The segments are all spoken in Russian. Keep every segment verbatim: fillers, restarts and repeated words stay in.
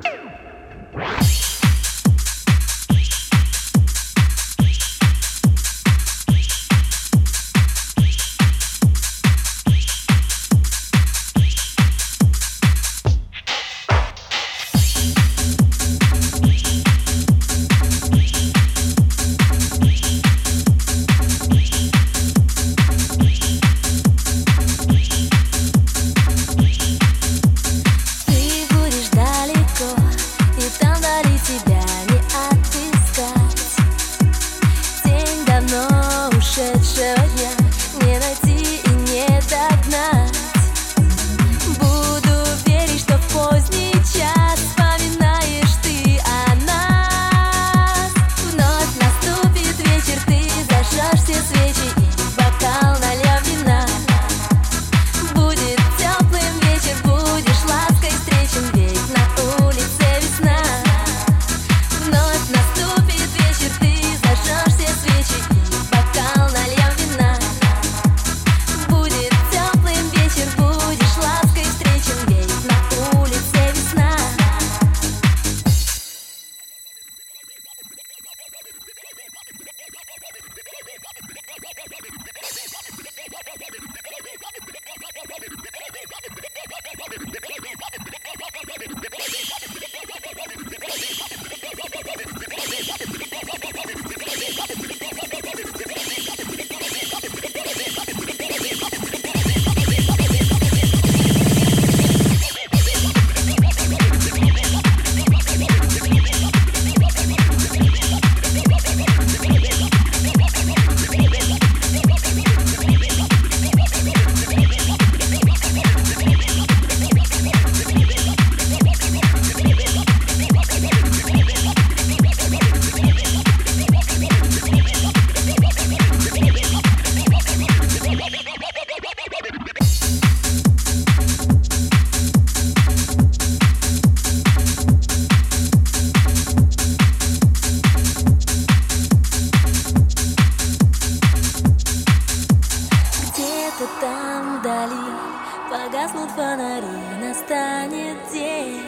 Погаснут фонари, настанет день.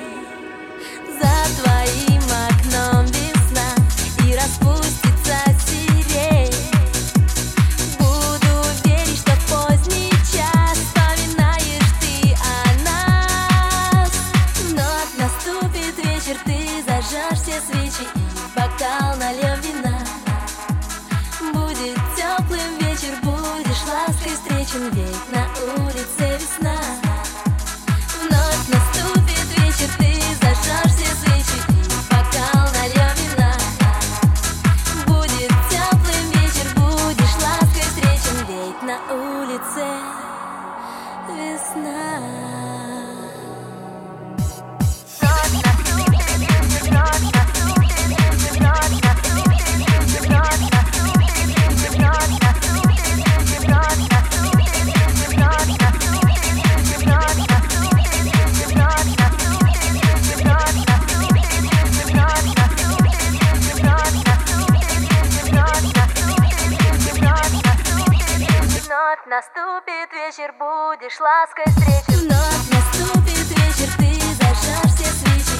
За твоим окном весна, и распустится сирень. Буду верить, что в поздний час вспоминаешь ты о нас. Вновь наступит вечер, ты зажжешь все свечи и бокал нальем вина. Будет теплым вечер, будешь лаской встречен, ведь на улице весна. Вновь наступит вечер, ты зажжешь все свечи и бокал нальем вина. Будет теплым вечер, будешь лаской встречен, ведь на улице весна. Наступит вечер, будешь лаской встречен. Вновь наступит вечер, ты зажжешь все свечи.